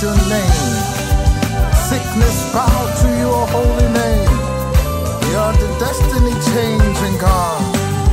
your name. Sickness bow to your holy name. You're the destiny changing God.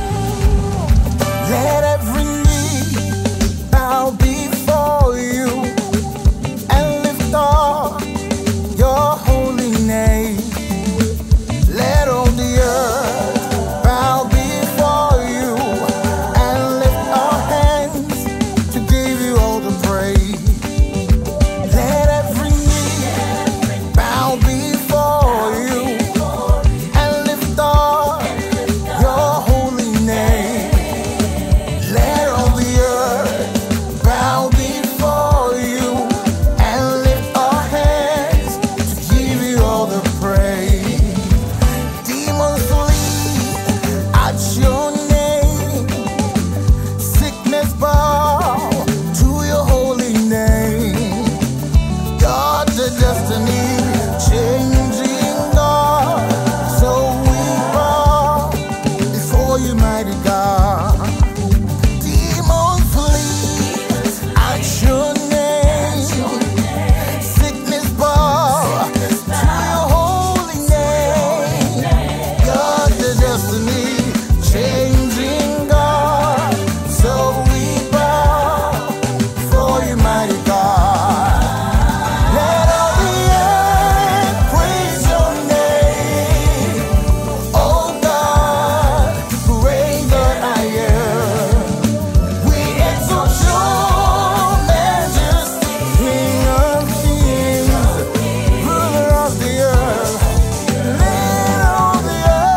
Let every knee bow before you and lift up your holy name. Let all the earth bow before you and lift our hands to give you all the praise. Let every knee bow before you and lift up your holy name. Let all the earth bow before you and lift our hands to give you all the praise. Demons flee at your name. Sickness bow to your holy name. God, the destiny changing God. So we bow before you, mighty God. Demons flee at your name. Sickness bow to your holy name. God, the destiny changing God. So we bow before you, mighty God. Let all the earth praise your name. Oh God, great that I am. We exalt your majesty, King of kings, ruler of the earth. Let all the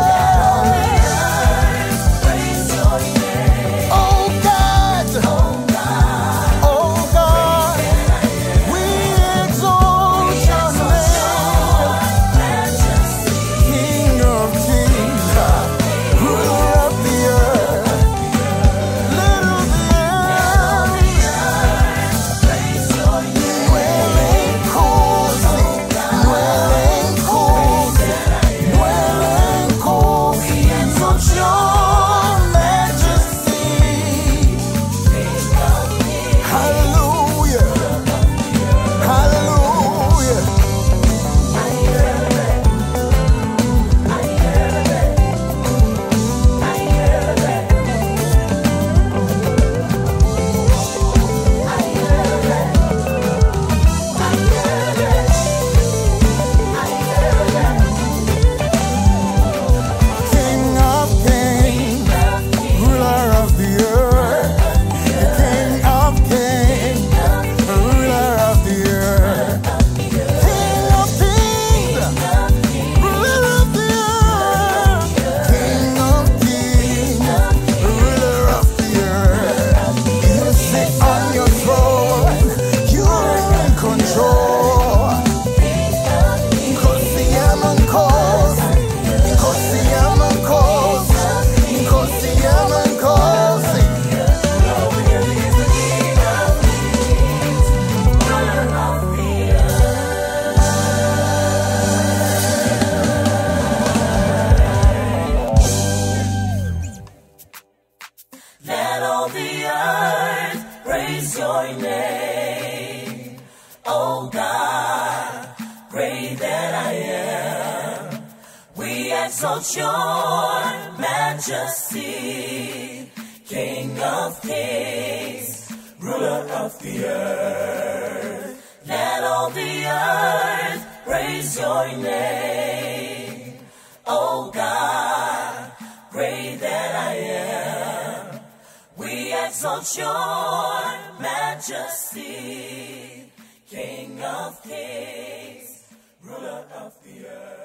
earth praise your name. Oh God, oh God, we exalt your name. King of kings, ruler of the earth. Let all the earth praise your name. Dwelling cozy, dwelling cozy, dwelling cozy. Exalt your majesty. Hallelujah, hallelujah. King of kings, ruler of the earth. King of kings, ruler of the earth. King of kings, ruler of the earth. King of kings, ruler of the earth. You sit on your throne, you're in control. Nkosi yamankosi, Nkosi yamankosi, Nkosi yamankosi. Let all the earth praise your name. Oh God, great that I am. We exalt your majesty, King of kings, ruler of the earth. Let all the earth praise your name. Oh God, great that I am. We exalt your majesty, King of kings, ruler of the earth.